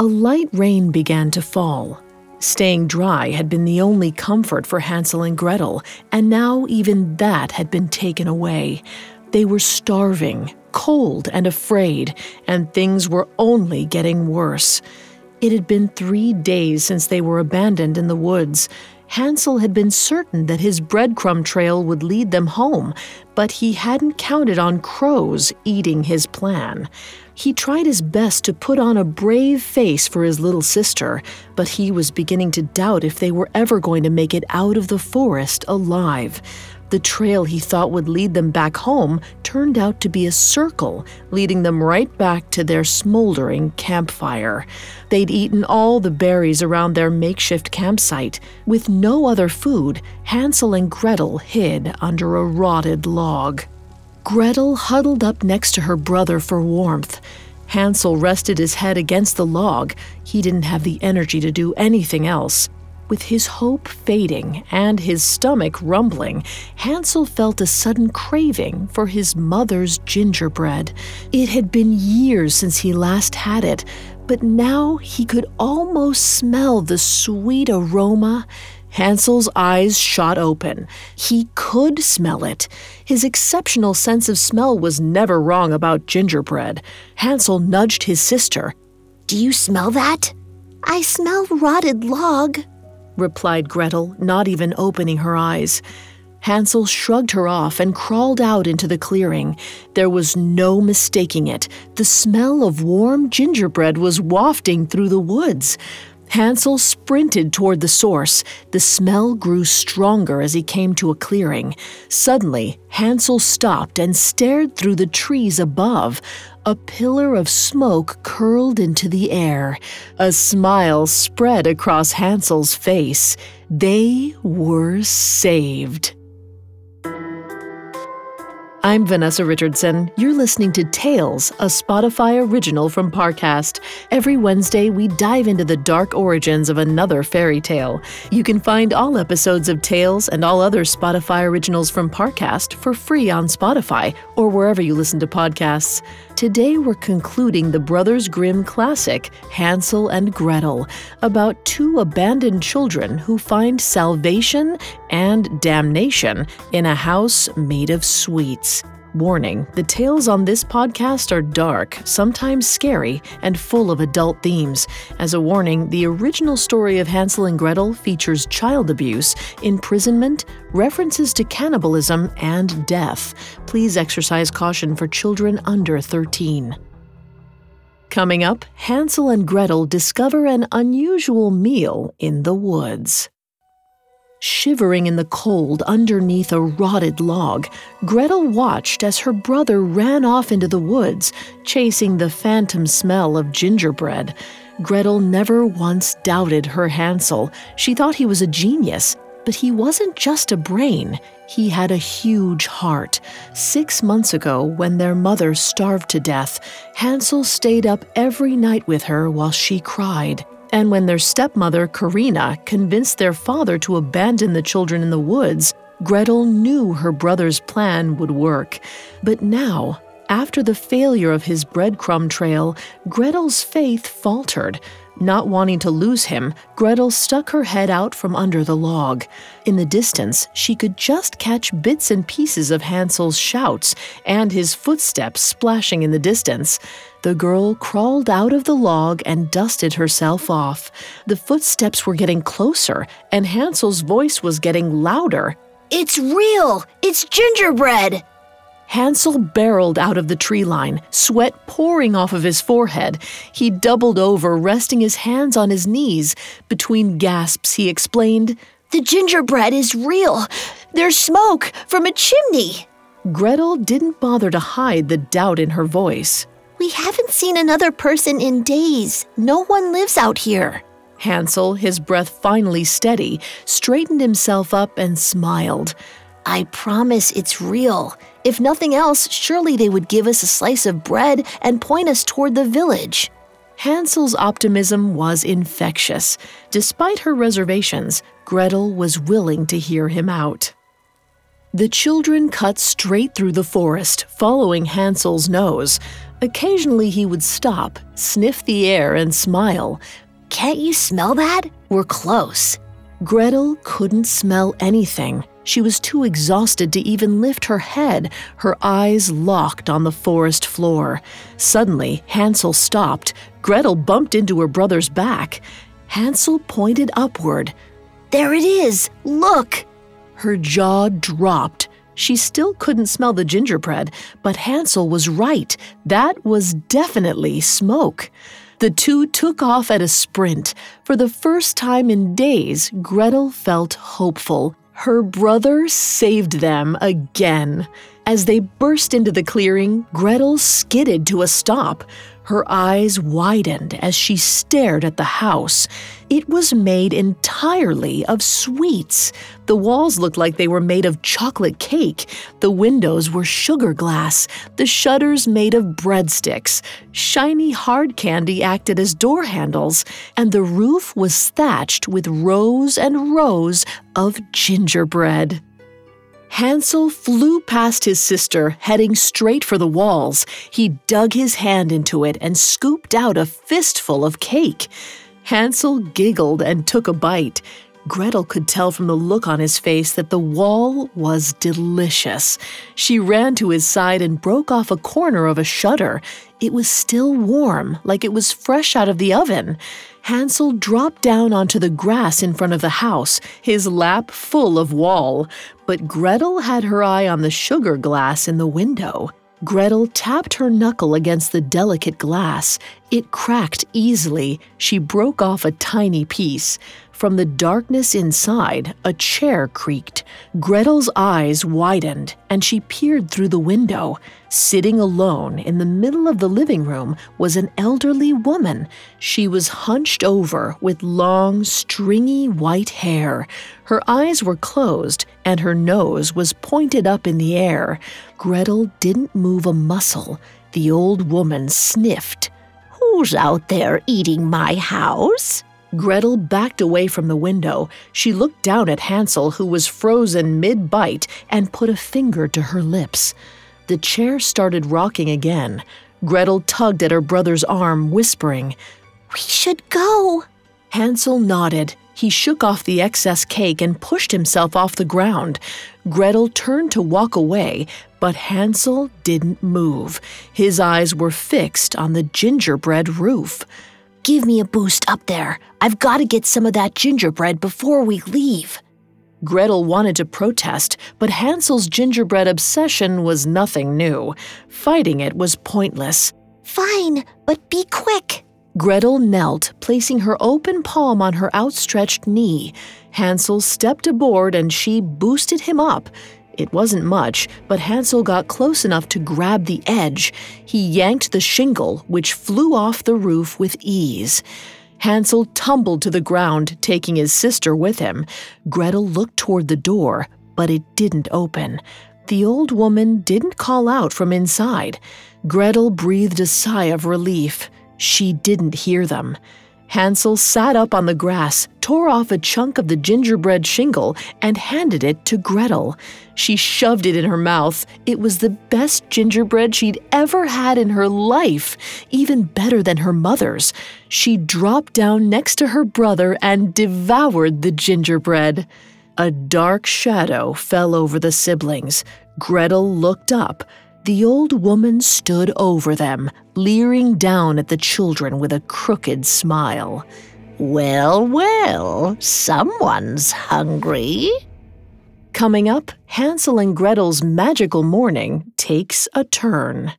A light rain began to fall. Staying dry had been the only comfort for Hansel and Gretel, and now even that had been taken away. They were starving, cold and afraid, and things were only getting worse. It had been 3 days since they were abandoned in the woods. Hansel had been certain that his breadcrumb trail would lead them home, but he hadn't counted on crows eating his plan. He tried his best to put on a brave face for his little sister, but he was beginning to doubt if they were ever going to make it out of the forest alive. The trail he thought would lead them back home turned out to be a circle, leading them right back to their smoldering campfire. They'd eaten all the berries around their makeshift campsite. With no other food, Hansel and Gretel hid under a rotted log. Gretel huddled up next to her brother for warmth. Hansel rested his head against the log. He didn't have the energy to do anything else. With his hope fading and his stomach rumbling, Hansel felt a sudden craving for his mother's gingerbread. It had been years since he last had it, but now he could almost smell the sweet aroma. Hansel's eyes shot open. He could smell it. His exceptional sense of smell was never wrong about gingerbread. Hansel nudged his sister. "Do you smell that?" "I smell rotted log," replied Gretel, not even opening her eyes. Hansel shrugged her off and crawled out into the clearing. There was no mistaking it. The smell of warm gingerbread was wafting through the woods. Hansel sprinted toward the source. The smell grew stronger as he came to a clearing. Suddenly, Hansel stopped and stared through the trees above. A pillar of smoke curled into the air. A smile spread across Hansel's face. They were saved. I'm Vanessa Richardson. You're listening to Tales, a Spotify original from Parcast. Every Wednesday, we dive into the dark origins of another fairy tale. You can find all episodes of Tales and all other Spotify originals from Parcast for free on Spotify or wherever you listen to podcasts. Today, we're concluding the Brothers Grimm classic, Hansel and Gretel, about two abandoned children who find salvation and damnation in a house made of sweets. Warning, the tales on this podcast are dark, sometimes scary, and full of adult themes. As a warning, the original story of Hansel and Gretel features child abuse, imprisonment, references to cannibalism, and death. Please exercise caution for children under 13. Coming up, Hansel and Gretel discover an unusual meal in the woods. Shivering in the cold underneath a rotted log, Gretel watched as her brother ran off into the woods, chasing the phantom smell of gingerbread. Gretel never once doubted her Hansel. She thought he was a genius, but he wasn't just a brain. He had a huge heart. 6 months ago, when their mother starved to death, Hansel stayed up every night with her while she cried. And when their stepmother, Karina, convinced their father to abandon the children in the woods, Gretel knew her brother's plan would work. But now, after the failure of his breadcrumb trail, Gretel's faith faltered. Not wanting to lose him, Gretel stuck her head out from under the log. In the distance, she could just catch bits and pieces of Hansel's shouts and his footsteps splashing in the distance. The girl crawled out of the log and dusted herself off. The footsteps were getting closer, and Hansel's voice was getting louder. "It's real! It's gingerbread!" Hansel barreled out of the tree line, sweat pouring off of his forehead. He doubled over, resting his hands on his knees. Between gasps, he explained, "The gingerbread is real! There's smoke from a chimney!" Gretel didn't bother to hide the doubt in her voice. "We haven't seen another person in days. No one lives out here." Hansel, his breath finally steady, straightened himself up and smiled. "I promise it's real. If nothing else, surely they would give us a slice of bread and point us toward the village." Hansel's optimism was infectious. Despite her reservations, Gretel was willing to hear him out. The children cut straight through the forest, following Hansel's nose. Occasionally he would stop, sniff the air, and smile. Can't you smell that? We're close. Gretel couldn't smell anything. She was too exhausted to even lift her head, her eyes locked on the forest floor. Suddenly, Hansel stopped. Gretel bumped into her brother's back. Hansel pointed upward. There it is! Look! Her jaw dropped. She still couldn't smell the gingerbread, but Hansel was right. That was definitely smoke. The two took off at a sprint. For the first time in days, Gretel felt hopeful. Her brother saved them again. As they burst into the clearing, Gretel skidded to a stop. Her eyes widened as she stared at the house. It was made entirely of sweets. The walls looked like they were made of chocolate cake. The windows were sugar glass. The shutters made of breadsticks. Shiny hard candy acted as door handles. And the roof was thatched with rows and rows of gingerbread. Hansel flew past his sister, heading straight for the walls. He dug his hand into it and scooped out a fistful of cake. Hansel giggled and took a bite. Gretel could tell from the look on his face that the wall was delicious. She ran to his side and broke off a corner of a shutter. It was still warm, like it was fresh out of the oven. Hansel dropped down onto the grass in front of the house, his lap full of wall. But Gretel had her eye on the sugar glass in the window. Gretel tapped her knuckle against the delicate glass. It cracked easily. She broke off a tiny piece. From the darkness inside, a chair creaked. Gretel's eyes widened, and she peered through the window. Sitting alone in the middle of the living room was an elderly woman. She was hunched over with long, stringy white hair. Her eyes were closed, and her nose was pointed up in the air. Gretel didn't move a muscle. The old woman sniffed. Who's out there eating my house? Gretel backed away from the window. She looked down at Hansel, who was frozen mid-bite, and put a finger to her lips. The chair started rocking again. Gretel tugged at her brother's arm, whispering, We should go. Hansel nodded. He shook off the excess cake and pushed himself off the ground. Gretel turned to walk away, but Hansel didn't move. His eyes were fixed on the gingerbread roof. Give me a boost up there. I've got to get some of that gingerbread before we leave. Gretel wanted to protest, but Hansel's gingerbread obsession was nothing new. Fighting it was pointless. Fine, but be quick. Gretel knelt, placing her open palm on her outstretched knee. Hansel stepped aboard and she boosted him up. It wasn't much, but Hansel got close enough to grab the edge. He yanked the shingle, which flew off the roof with ease. Hansel tumbled to the ground, taking his sister with him. Gretel looked toward the door, but it didn't open. The old woman didn't call out from inside. Gretel breathed a sigh of relief. She didn't hear them. Hansel sat up on the grass, tore off a chunk of the gingerbread shingle, and handed it to Gretel. She shoved it in her mouth. It was the best gingerbread she'd ever had in her life, even better than her mother's. She dropped down next to her brother and devoured the gingerbread. A dark shadow fell over the siblings. Gretel looked up. The old woman stood over them, leering down at the children with a crooked smile. Well, well, someone's hungry. Coming up, Hansel and Gretel's magical morning takes a turn.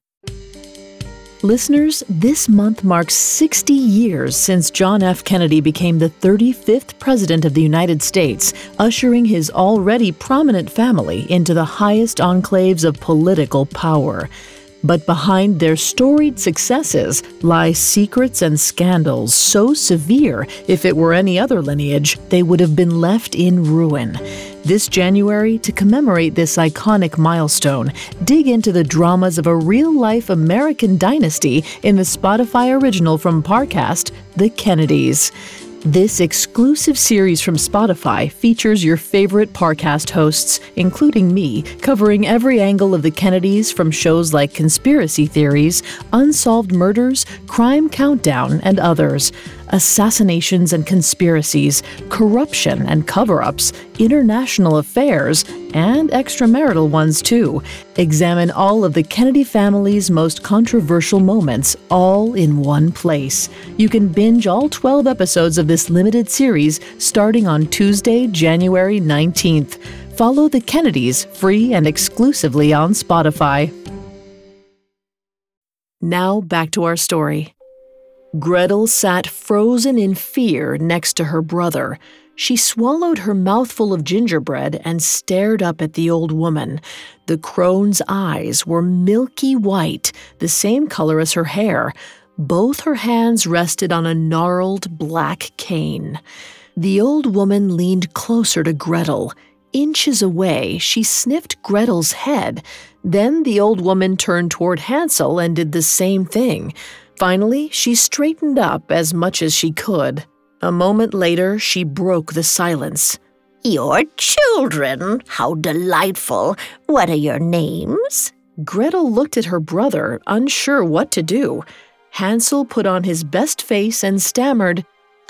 Listeners, this month marks 60 years since John F. Kennedy became the 35th President of the United States, ushering his already prominent family into the highest enclaves of political power. But behind their storied successes lie secrets and scandals so severe, if it were any other lineage, they would have been left in ruin. This January, to commemorate this iconic milestone, dig into the dramas of a real-life American dynasty in the Spotify original from Parcast, The Kennedys. This exclusive series from Spotify features your favorite Parcast hosts, including me, covering every angle of the Kennedys from shows like Conspiracy Theories, Unsolved Murders, Crime Countdown, and others. Assassinations and conspiracies, corruption and cover-ups, international affairs, and extramarital ones too. Examine all of the Kennedy family's most controversial moments, all in one place. You can binge all 12 episodes of this limited series starting on Tuesday, January 19th. Follow the Kennedys free and exclusively on Spotify. Now back to our story. Gretel sat frozen in fear next to her brother. She swallowed her mouthful of gingerbread and stared up at the old woman. The crone's eyes were milky white, the same color as her hair. Both her hands rested on a gnarled black cane. The old woman leaned closer to Gretel. Inches away, she sniffed Gretel's head. Then the old woman turned toward Hansel and did the same thing. Finally, she straightened up as much as she could. A moment later, she broke the silence. "Your children? How delightful. What are your names?" Gretel looked at her brother, unsure what to do. Hansel put on his best face and stammered,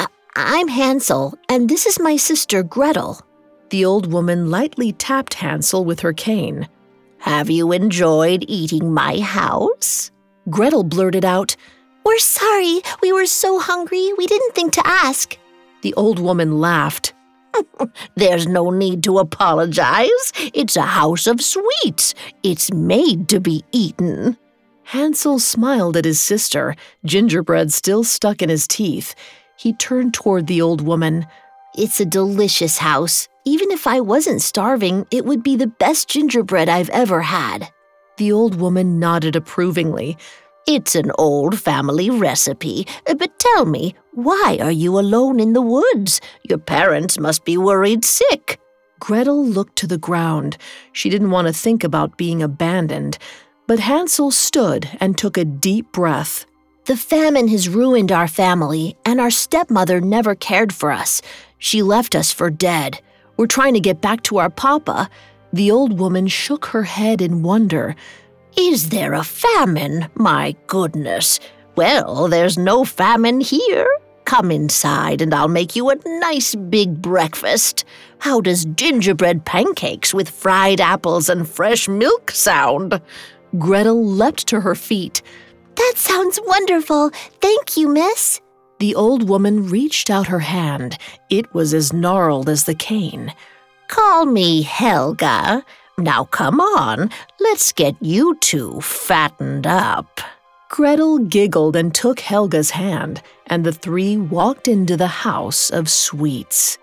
I'm Hansel, and this is my sister Gretel." The old woman lightly tapped Hansel with her cane. "Have you enjoyed eating my house?" Gretel blurted out, "We're sorry. We were so hungry, we didn't think to ask." The old woman laughed. "There's no need to apologize. It's a house of sweets. It's made to be eaten." Hansel smiled at his sister, gingerbread still stuck in his teeth. He turned toward the old woman. "It's a delicious house. Even if I wasn't starving, it would be the best gingerbread I've ever had." The old woman nodded approvingly. "It's an old family recipe, but tell me, why are you alone in the woods? Your parents must be worried sick." Gretel looked to the ground. She didn't want to think about being abandoned. But Hansel stood and took a deep breath. "The famine has ruined our family, and our stepmother never cared for us. She left us for dead. We're trying to get back to our papa." The old woman shook her head in wonder. "Is there a famine? My goodness. Well, there's no famine here. Come inside and I'll make you a nice big breakfast. How does gingerbread pancakes with fried apples and fresh milk sound?" Gretel leapt to her feet. "That sounds wonderful. Thank you, miss." The old woman reached out her hand. It was as gnarled as the cane. "Call me Helga. Now come on, let's get you two fattened up." Gretel giggled and took Helga's hand, and the three walked into the house of sweets.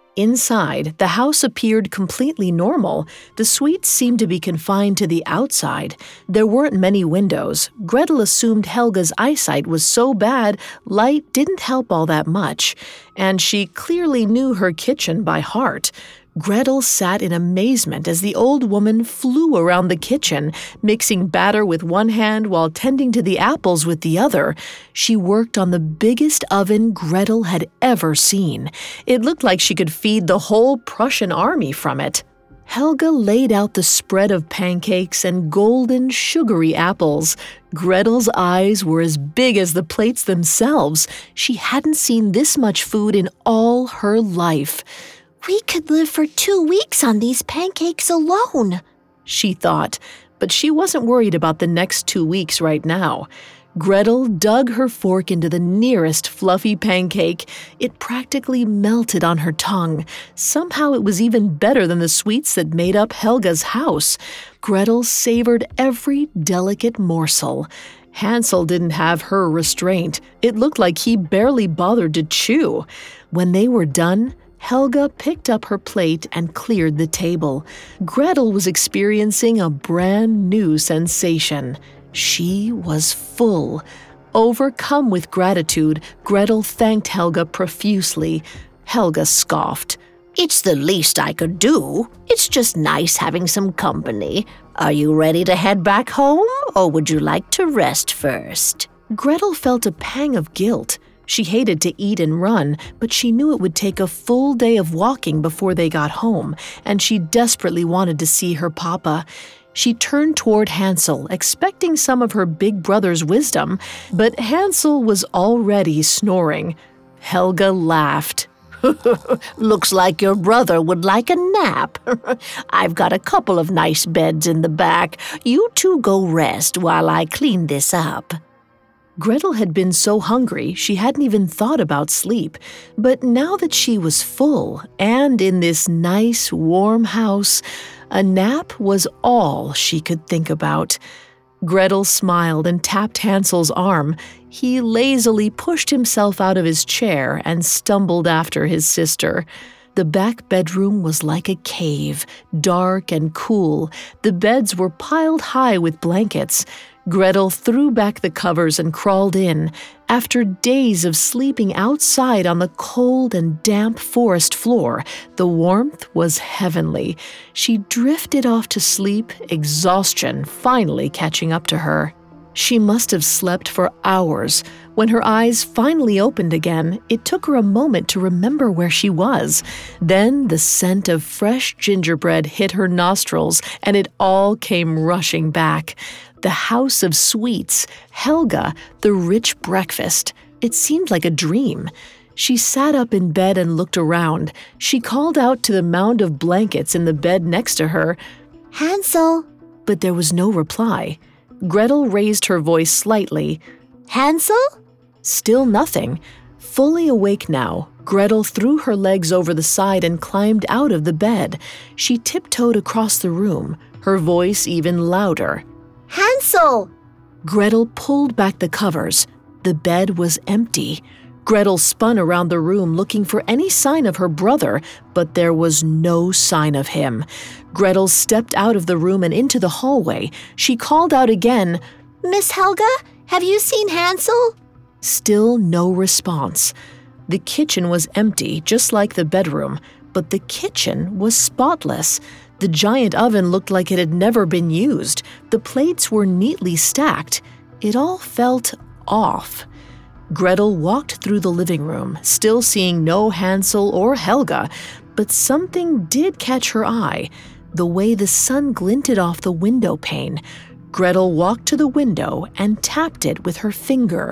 Inside, the house appeared completely normal. The sweets seemed to be confined to the outside. There weren't many windows. Gretel assumed Helga's eyesight was so bad, light didn't help all that much, and she clearly knew her kitchen by heart. Gretel sat in amazement as the old woman flew around the kitchen, mixing batter with one hand while tending to the apples with the other. She worked on the biggest oven Gretel had ever seen. It looked like she could feed the whole Prussian army from it. Helga laid out the spread of pancakes and golden, sugary apples. Gretel's eyes were as big as the plates themselves. She hadn't seen this much food in all her life. "We could live for 2 weeks on these pancakes alone," she thought, but she wasn't worried about the next 2 weeks right now. Gretel dug her fork into the nearest fluffy pancake. It practically melted on her tongue. Somehow it was even better than the sweets that made up Helga's house. Gretel savored every delicate morsel. Hansel didn't have her restraint. It looked like he barely bothered to chew. When they were done, Helga picked up her plate and cleared the table. Gretel was experiencing a brand new sensation. She was full. Overcome with gratitude, Gretel thanked Helga profusely. Helga scoffed. "It's the least I could do. It's just nice having some company. Are you ready to head back home, or would you like to rest first?" Gretel felt a pang of guilt. She hated to eat and run, but she knew it would take a full day of walking before they got home, and she desperately wanted to see her papa. She turned toward Hansel, expecting some of her big brother's wisdom, but Hansel was already snoring. Helga laughed. Looks like your brother would like a nap. I've got a couple of nice beds in the back. You two go rest while I clean this up. Gretel had been so hungry she hadn't even thought about sleep, but now that she was full and in this nice, warm house, a nap was all she could think about. Gretel smiled and tapped Hansel's arm. He lazily pushed himself out of his chair and stumbled after his sister. The back bedroom was like a cave, dark and cool. The beds were piled high with blankets. Gretel threw back the covers and crawled in. After days of sleeping outside on the cold and damp forest floor, the warmth was heavenly. She drifted off to sleep, exhaustion finally catching up to her. She must have slept for hours. When her eyes finally opened again, it took her a moment to remember where she was. Then the scent of fresh gingerbread hit her nostrils, and it all came rushing back. The house of sweets, Helga, the rich breakfast. It seemed like a dream. She sat up in bed and looked around. She called out to the mound of blankets in the bed next to her, Hansel! But there was no reply. Gretel raised her voice slightly. Hansel? Still nothing. Fully awake now, Gretel threw her legs over the side and climbed out of the bed. She tiptoed across the room, her voice even louder. Hansel! Gretel pulled back the covers. The bed was empty. Gretel spun around the room looking for any sign of her brother, but there was no sign of him. Gretel stepped out of the room and into the hallway. She called out again, Miss Helga, have you seen Hansel? Still no response. The kitchen was empty, just like the bedroom, but the kitchen was spotless. The giant oven looked like it had never been used. The plates were neatly stacked. It all felt off. Gretel walked through the living room, still seeing no Hansel or Helga, but something did catch her eye, the way the sun glinted off the window pane. Gretel walked to the window and tapped it with her finger.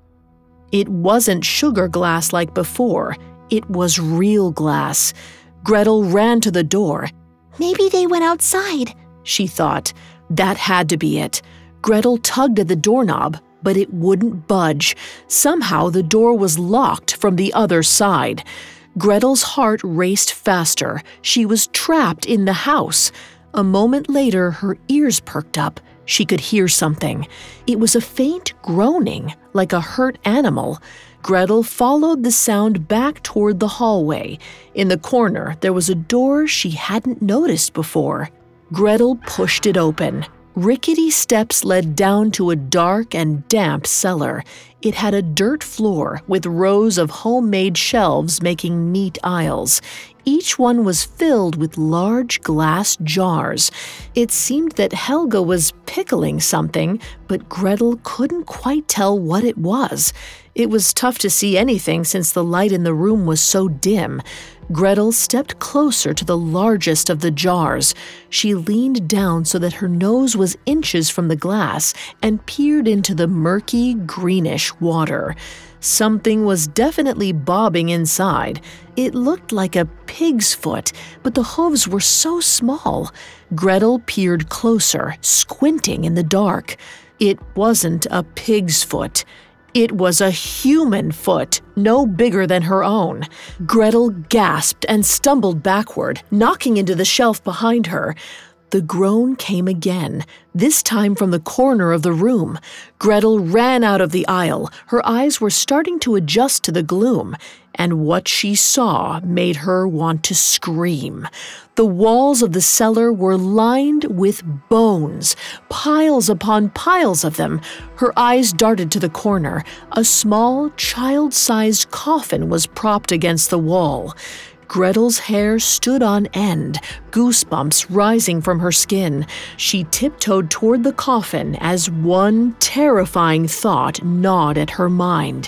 It wasn't sugar glass like before. It was real glass. Gretel ran to the door. Maybe they went outside, she thought. That had to be it. Gretel tugged at the doorknob, but it wouldn't budge. Somehow the door was locked from the other side. Gretel's heart raced faster. She was trapped in the house. A moment later, her ears perked up. She could hear something. It was a faint groaning, like a hurt animal. Gretel followed the sound back toward the hallway. In the corner, there was a door she hadn't noticed before. Gretel pushed it open. Rickety steps led down to a dark and damp cellar. It had a dirt floor with rows of homemade shelves making neat aisles. Each one was filled with large glass jars. It seemed that Helga was pickling something, but Gretel couldn't quite tell what it was. It was tough to see anything since the light in the room was so dim. Gretel stepped closer to the largest of the jars. She leaned down so that her nose was inches from the glass and peered into the murky, greenish water. Something was definitely bobbing inside. It looked like a pig's foot, but the hooves were so small. Gretel peered closer, squinting in the dark. It wasn't a pig's foot. It was a human foot, no bigger than her own. Gretel gasped and stumbled backward, knocking into the shelf behind her. The groan came again, this time from the corner of the room. Gretel ran out of the aisle. Her eyes were starting to adjust to the gloom, and what she saw made her want to scream. The walls of the cellar were lined with bones, piles upon piles of them. Her eyes darted to the corner. A small, child-sized coffin was propped against the wall. Gretel's hair stood on end, goosebumps rising from her skin. She tiptoed toward the coffin as one terrifying thought gnawed at her mind.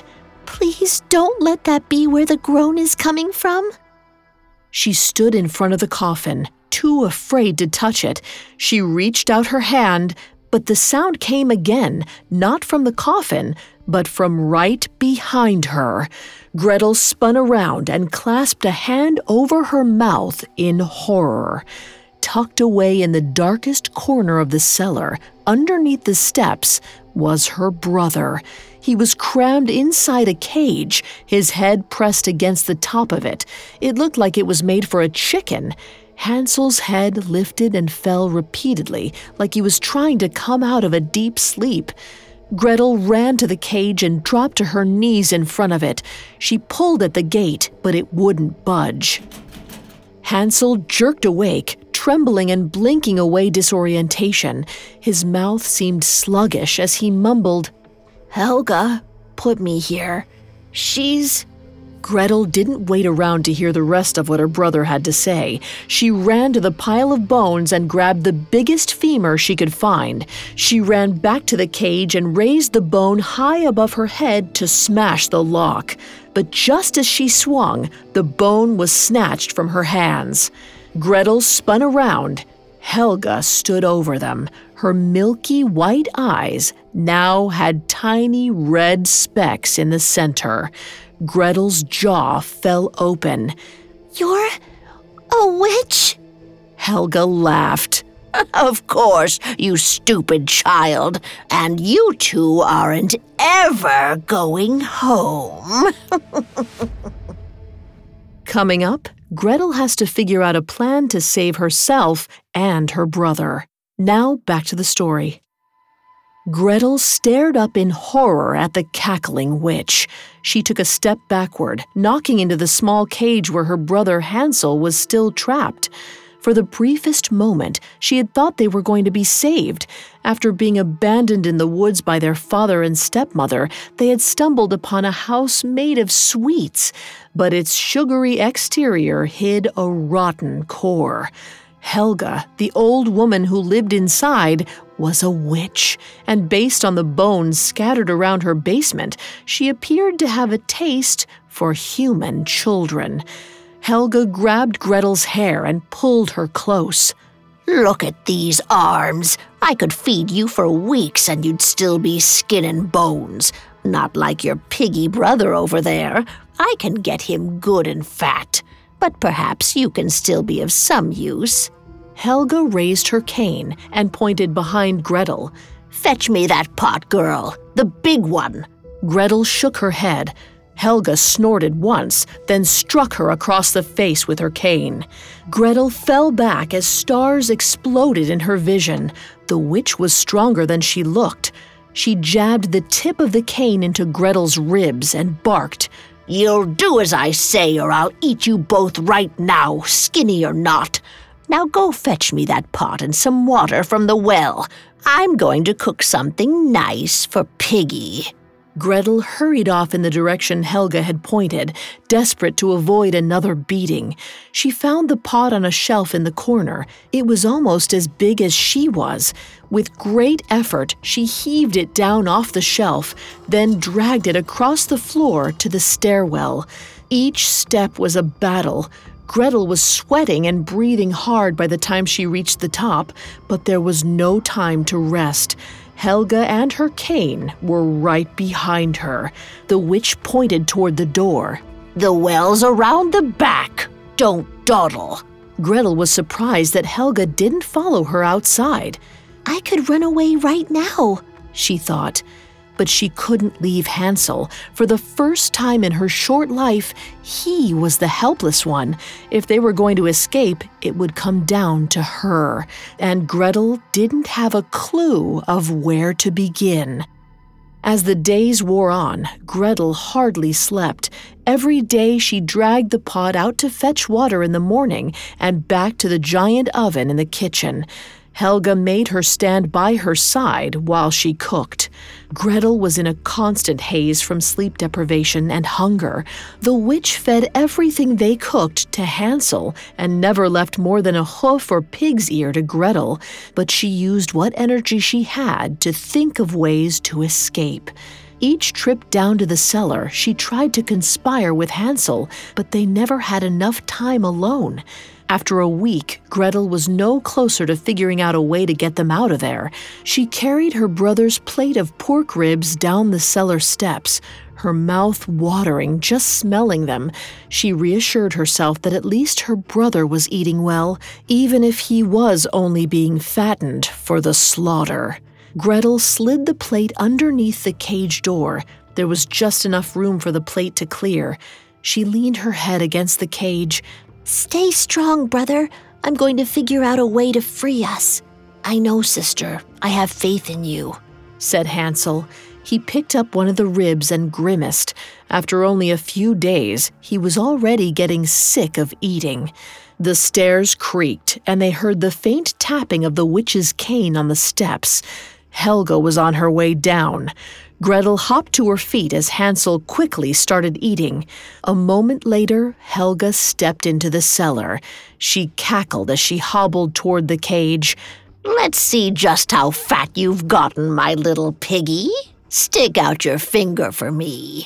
Please don't let that be where the groan is coming from. She stood in front of the coffin, too afraid to touch it. She reached out her hand, but the sound came again, not from the coffin, but from right behind her. Gretel spun around and clasped a hand over her mouth in horror. Tucked away in the darkest corner of the cellar, underneath the steps, was her brother. He was crammed inside a cage, his head pressed against the top of it. It looked like it was made for a chicken. Hansel's head lifted and fell repeatedly, like he was trying to come out of a deep sleep. Gretel ran to the cage and dropped to her knees in front of it. She pulled at the gate, but it wouldn't budge. Hansel jerked awake, trembling and blinking away disorientation. His mouth seemed sluggish as he mumbled, Helga put me here. Gretel didn't wait around to hear the rest of what her brother had to say. She ran to the pile of bones and grabbed the biggest femur she could find. She ran back to the cage and raised the bone high above her head to smash the lock. But just as she swung, the bone was snatched from her hands. Gretel spun around. Helga stood over them. Her milky white eyes now had tiny red specks in the center. Gretel's jaw fell open. You're a witch? Helga laughed. Of course, you stupid child. And you two aren't ever going home. Coming up, Gretel has to figure out a plan to save herself and her brother. Now back to the story. Gretel stared up in horror at the cackling witch. She took a step backward, knocking into the small cage where her brother Hansel was still trapped. For the briefest moment, she had thought they were going to be saved. After being abandoned in the woods by their father and stepmother, they had stumbled upon a house made of sweets, but its sugary exterior hid a rotten core. Helga, the old woman who lived inside, was a witch, and based on the bones scattered around her basement, she appeared to have a taste for human children. Helga grabbed Gretel's hair and pulled her close. Look at these arms. I could feed you for weeks and you'd still be skin and bones. Not like your piggy brother over there. I can get him good and fat. But perhaps you can still be of some use. Helga raised her cane and pointed behind Gretel. Fetch me that pot, girl. The big one. Gretel shook her head. Helga snorted once, then struck her across the face with her cane. Gretel fell back as stars exploded in her vision. The witch was stronger than she looked. She jabbed the tip of the cane into Gretel's ribs and barked. You'll do as I say or I'll eat you both right now, skinny or not. Now go fetch me that pot and some water from the well. I'm going to cook something nice for Piggy. Gretel hurried off in the direction Helga had pointed, desperate to avoid another beating. She found the pot on a shelf in the corner. It was almost as big as she was. With great effort, she heaved it down off the shelf, then dragged it across the floor to the stairwell. Each step was a battle. Gretel was sweating and breathing hard by the time she reached the top, but there was no time to rest. Helga and her cane were right behind her. The witch pointed toward the door. The well's around the back. Don't dawdle. Gretel was surprised that Helga didn't follow her outside. I could run away right now, she thought. But she couldn't leave Hansel. For the first time in her short life, he was the helpless one. If they were going to escape, it would come down to her. And Gretel didn't have a clue of where to begin. As the days wore on, Gretel hardly slept. Every day she dragged the pot out to fetch water in the morning and back to the giant oven in the kitchen. Helga made her stand by her side while she cooked. Gretel was in a constant haze from sleep deprivation and hunger. The witch fed everything they cooked to Hansel and never left more than a hoof or pig's ear to Gretel, but she used what energy she had to think of ways to escape. Each trip down to the cellar, she tried to conspire with Hansel, but they never had enough time alone. After a week, Gretel was no closer to figuring out a way to get them out of there. She carried her brother's plate of pork ribs down the cellar steps, her mouth watering just smelling them. She reassured herself that at least her brother was eating well, even if he was only being fattened for the slaughter. Gretel slid the plate underneath the cage door. There was just enough room for the plate to clear. She leaned her head against the cage. "Stay strong, brother. I'm going to figure out a way to free us." "I know, sister. I have faith in you," said Hansel. He picked up one of the ribs and grimaced. After only a few days, he was already getting sick of eating. The stairs creaked, and they heard the faint tapping of the witch's cane on the steps. Helga was on her way down. Gretel hopped to her feet as Hansel quickly started eating. A moment later, Helga stepped into the cellar. She cackled as she hobbled toward the cage. "Let's see just how fat you've gotten, my little piggy. Stick out your finger for me."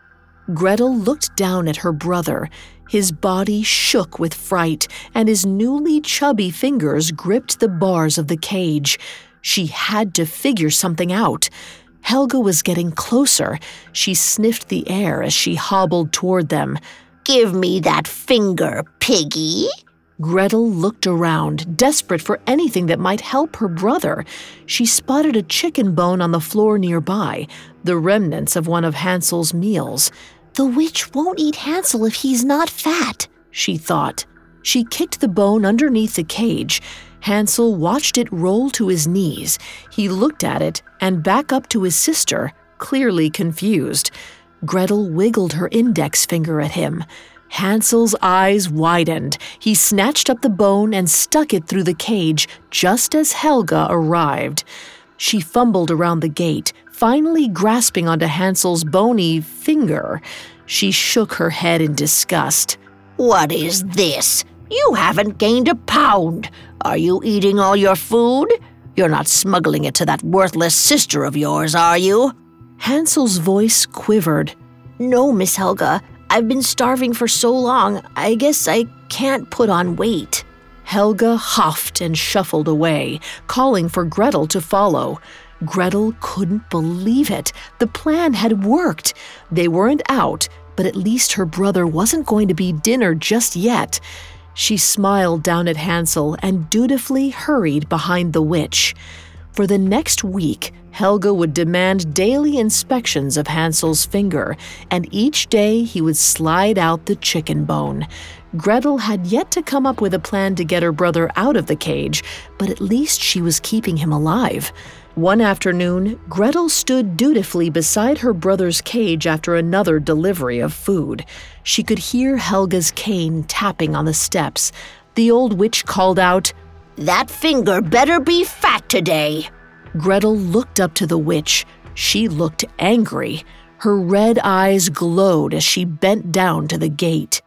Gretel looked down at her brother. His body shook with fright, and his newly chubby fingers gripped the bars of the cage. She had to figure something out. Helga was getting closer. She sniffed the air as she hobbled toward them. "Give me that finger, piggy." Gretel looked around, desperate for anything that might help her brother. She spotted a chicken bone on the floor nearby, the remnants of one of Hansel's meals. "The witch won't eat Hansel if he's not fat," she thought. She kicked the bone underneath the cage. Hansel watched it roll to his knees. He looked at it and back up to his sister, clearly confused. Gretel wiggled her index finger at him. Hansel's eyes widened. He snatched up the bone and stuck it through the cage just as Helga arrived. She fumbled around the gate, finally grasping onto Hansel's bony finger. She shook her head in disgust. "What is this? You haven't gained a pound. Are you eating all your food? You're not smuggling it to that worthless sister of yours, are you?" Hansel's voice quivered. "No, Miss Helga. I've been starving for so long, I guess I can't put on weight." Helga huffed and shuffled away, calling for Gretel to follow. Gretel couldn't believe it. The plan had worked. They weren't out, but at least her brother wasn't going to be dinner just yet. She smiled down at Hansel and dutifully hurried behind the witch. For the next week, Helga would demand daily inspections of Hansel's finger, and each day he would slide out the chicken bone. Gretel had yet to come up with a plan to get her brother out of the cage, but at least she was keeping him alive. One afternoon, Gretel stood dutifully beside her brother's cage after another delivery of food. She could hear Helga's cane tapping on the steps. The old witch called out, "That finger better be fat today." Gretel looked up to the witch. She looked angry. Her red eyes glowed as she bent down to the gate.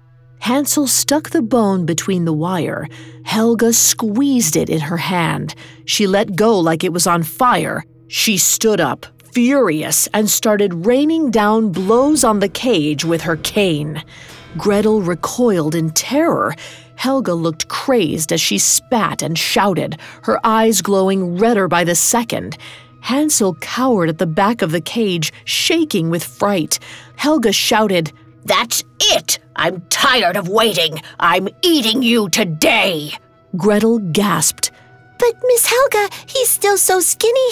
Hansel stuck the bone between the wire. Helga squeezed it in her hand. She let go like it was on fire. She stood up, furious, and started raining down blows on the cage with her cane. Gretel recoiled in terror. Helga looked crazed as she spat and shouted, her eyes glowing redder by the second. Hansel cowered at the back of the cage, shaking with fright. Helga shouted, "That's it! I'm tired of waiting! I'm eating you today!" Gretel gasped. "But Miss Helga, he's still so skinny.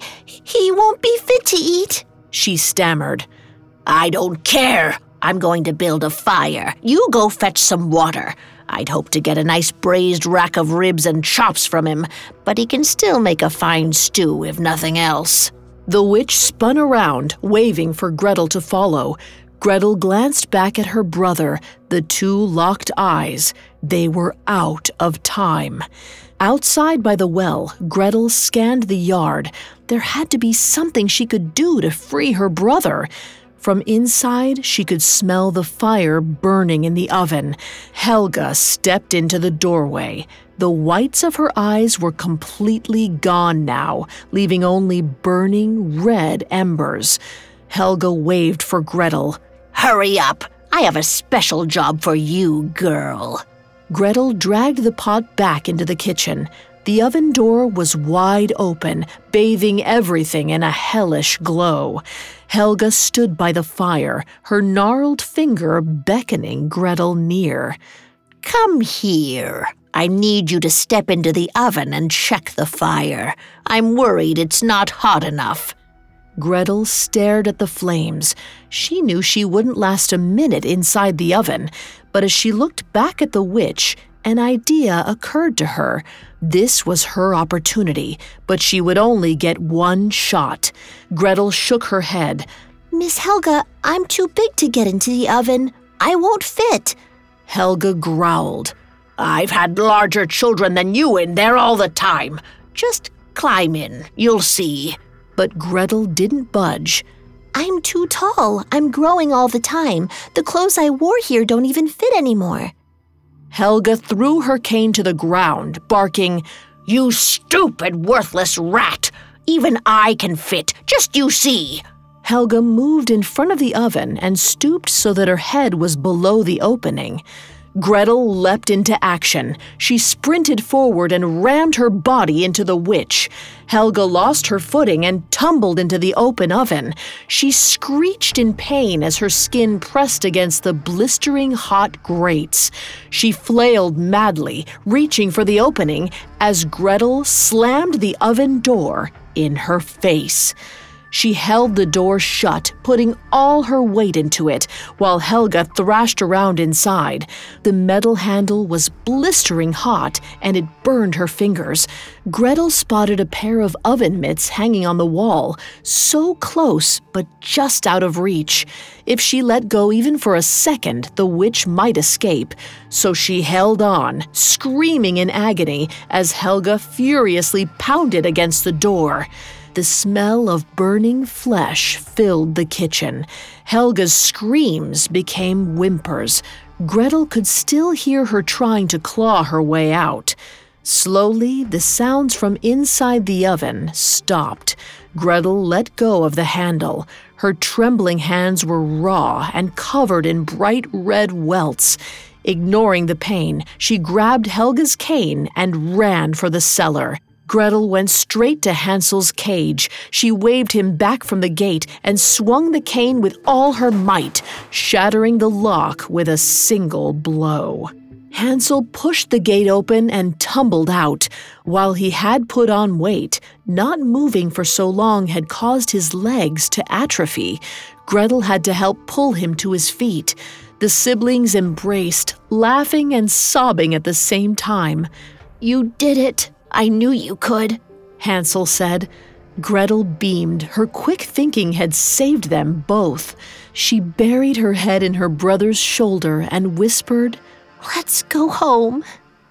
He won't be fit to eat," she stammered. "I don't care. I'm going to build a fire. You go fetch some water. I'd hoped to get a nice braised rack of ribs and chops from him, but he can still make a fine stew if nothing else." The witch spun around, waving for Gretel to follow. Gretel glanced back at her brother, the two locked eyes. They were out of time. Outside by the well, Gretel scanned the yard. There had to be something she could do to free her brother. From inside, she could smell the fire burning in the oven. Helga stepped into the doorway. The whites of her eyes were completely gone now, leaving only burning red embers. Helga waved for Gretel. Hurry up! I have a special job for you, girl. Gretel dragged the pot back into the kitchen. The oven door was wide open, bathing everything in a hellish glow. Helga stood by the fire, her gnarled finger beckoning Gretel near. Come here. I need you to step into the oven and check the fire. I'm worried it's not hot enough. Gretel stared at the flames. She knew she wouldn't last a minute inside the oven, but as she looked back at the witch, an idea occurred to her. This was her opportunity, but she would only get one shot. Gretel shook her head. Miss Helga, I'm too big to get into the oven. I won't fit. Helga growled. I've had larger children than you in there all the time. Just climb in, you'll see. But Gretel didn't budge. I'm too tall. I'm growing all the time. The clothes I wore here don't even fit anymore. Helga threw her cane to the ground, barking, You stupid, worthless rat! Even I can fit, just you see! Helga moved in front of the oven and stooped so that her head was below the opening. Gretel leapt into action. She sprinted forward and rammed her body into the witch. Helga lost her footing and tumbled into the open oven. She screeched in pain as her skin pressed against the blistering hot grates. She flailed madly, reaching for the opening, as Gretel slammed the oven door in her face. She held the door shut, putting all her weight into it, while Helga thrashed around inside. The metal handle was blistering hot, and it burned her fingers. Gretel spotted a pair of oven mitts hanging on the wall, so close but just out of reach. If she let go even for a second, the witch might escape. So she held on, screaming in agony, as Helga furiously pounded against the door. The smell of burning flesh filled the kitchen. Helga's screams became whimpers. Gretel could still hear her trying to claw her way out. Slowly, the sounds from inside the oven stopped. Gretel let go of the handle. Her trembling hands were raw and covered in bright red welts. Ignoring the pain, she grabbed Helga's cane and ran for the cellar. Gretel went straight to Hansel's cage. She waved him back from the gate and swung the cane with all her might, shattering the lock with a single blow. Hansel pushed the gate open and tumbled out. While he had put on weight, not moving for so long had caused his legs to atrophy. Gretel had to help pull him to his feet. The siblings embraced, laughing and sobbing at the same time. You did it. I knew you could, Hansel said. Gretel beamed. Her quick thinking had saved them both. She buried her head in her brother's shoulder and whispered, Let's go home.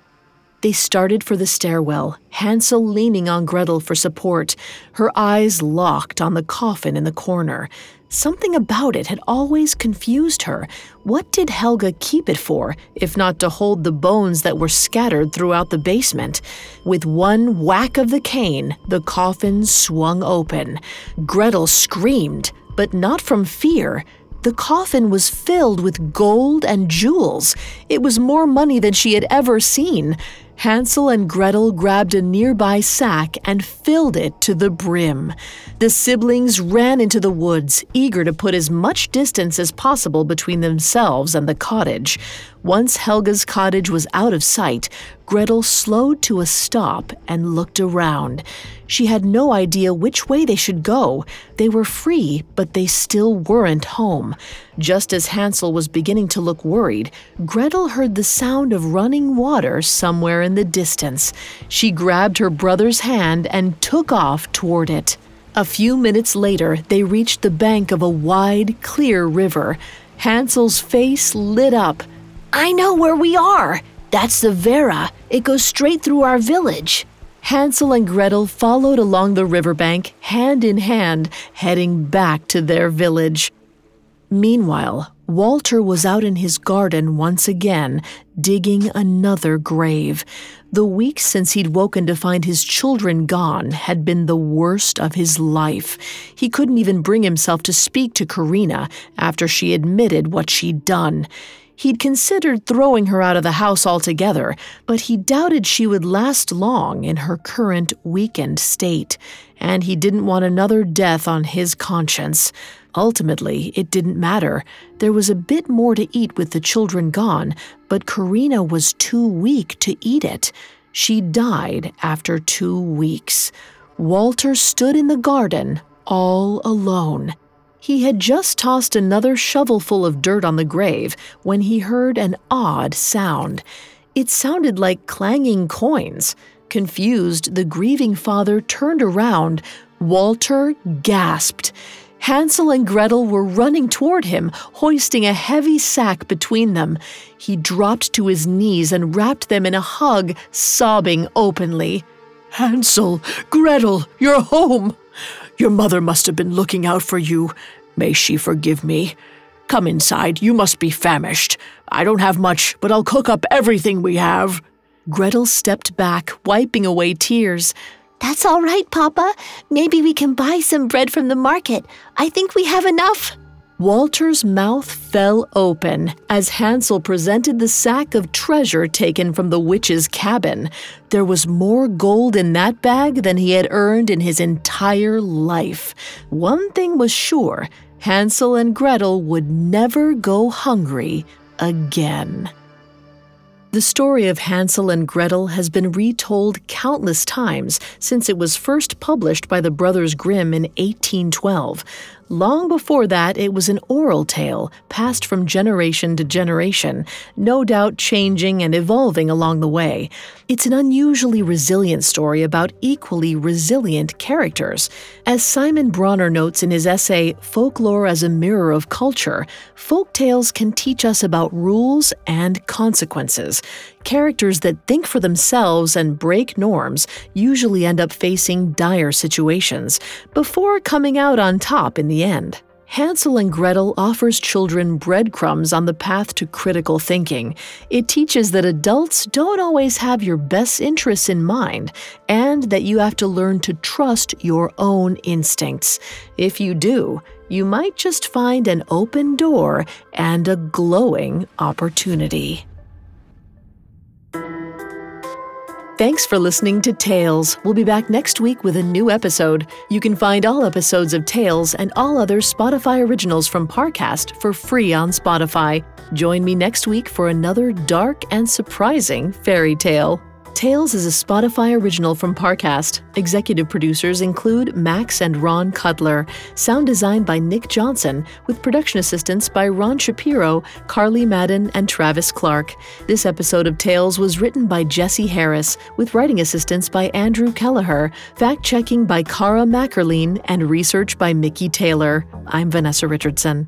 They started for the stairwell, Hansel leaning on Gretel for support, her eyes locked on the coffin in the corner. Something about it had always confused her. What did Helga keep it for, if not to hold the bones that were scattered throughout the basement? With one whack of the cane, the coffin swung open. Gretel screamed, but not from fear. The coffin was filled with gold and jewels. It was more money than she had ever seen. Hansel and Gretel grabbed a nearby sack and filled it to the brim. The siblings ran into the woods, eager to put as much distance as possible between themselves and the cottage. Once Helga's cottage was out of sight, Gretel slowed to a stop and looked around. She had no idea which way they should go. They were free, but they still weren't home. Just as Hansel was beginning to look worried, Gretel heard the sound of running water somewhere in the distance. She grabbed her brother's hand and took off toward it. A few minutes later, they reached the bank of a wide, clear river. Hansel's face lit up. I know where we are. That's the Vera. It goes straight through our village. Hansel and Gretel followed along the riverbank, hand in hand, heading back to their village. Meanwhile, Walter was out in his garden once again, digging another grave. The weeks since he'd woken to find his children gone had been the worst of his life. He couldn't even bring himself to speak to Karina after she admitted what she'd done. He'd considered throwing her out of the house altogether, but he doubted she would last long in her current weakened state, and he didn't want another death on his conscience. Ultimately, it didn't matter. There was a bit more to eat with the children gone, but Karina was too weak to eat it. She died after 2 weeks. Walter stood in the garden, all alone. He had just tossed another shovelful of dirt on the grave when he heard an odd sound. It sounded like clanging coins. Confused, the grieving father turned around. Walter gasped. Hansel and Gretel were running toward him, hoisting a heavy sack between them. He dropped to his knees and wrapped them in a hug, sobbing openly. "Hansel, Gretel, you're home! Your mother must have been looking out for you. May she forgive me. Come inside, you must be famished. I don't have much, but I'll cook up everything we have." Gretel stepped back, wiping away tears. That's all right, Papa. Maybe we can buy some bread from the market. I think we have enough. Walter's mouth fell open as Hansel presented the sack of treasure taken from the witch's cabin. There was more gold in that bag than he had earned in his entire life. One thing was sure, Hansel and Gretel would never go hungry again. The story of Hansel and Gretel has been retold countless times since it was first published by the Brothers Grimm in 1812. Long before that, it was an oral tale passed from generation to generation, no doubt changing and evolving along the way. It's an unusually resilient story about equally resilient characters. As Simon Bronner notes in his essay, Folklore as a Mirror of Culture, folk tales can teach us about rules and consequences. Characters that think for themselves and break norms usually end up facing dire situations before coming out on top in the end. Hansel and Gretel offers children breadcrumbs on the path to critical thinking. It teaches that adults don't always have your best interests in mind and that you have to learn to trust your own instincts. If you do, you might just find an open door and a glowing opportunity. Thanks for listening to Tales. We'll be back next week with a new episode. You can find all episodes of Tales and all other Spotify originals from Parcast for free on Spotify. Join me next week for another dark and surprising fairy tale. Tales is a Spotify original from Parcast. Executive producers include Max and Ron Cutler. Sound design by Nick Johnson, with production assistance by Ron Shapiro, Carly Madden, and Travis Clark. This episode of Tales was written by Jesse Harris, with writing assistance by Andrew Kelleher, fact-checking by Cara Mackerline, and research by Mickey Taylor. I'm Vanessa Richardson.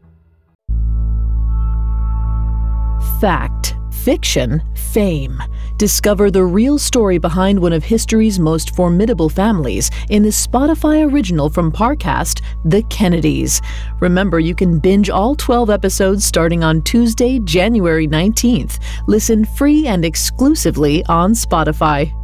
Fact, fiction, fame. Discover the real story behind one of history's most formidable families in the Spotify original from Parcast, The Kennedys. Remember, you can binge all 12 episodes starting on Tuesday, January 19th. Listen free and exclusively on Spotify.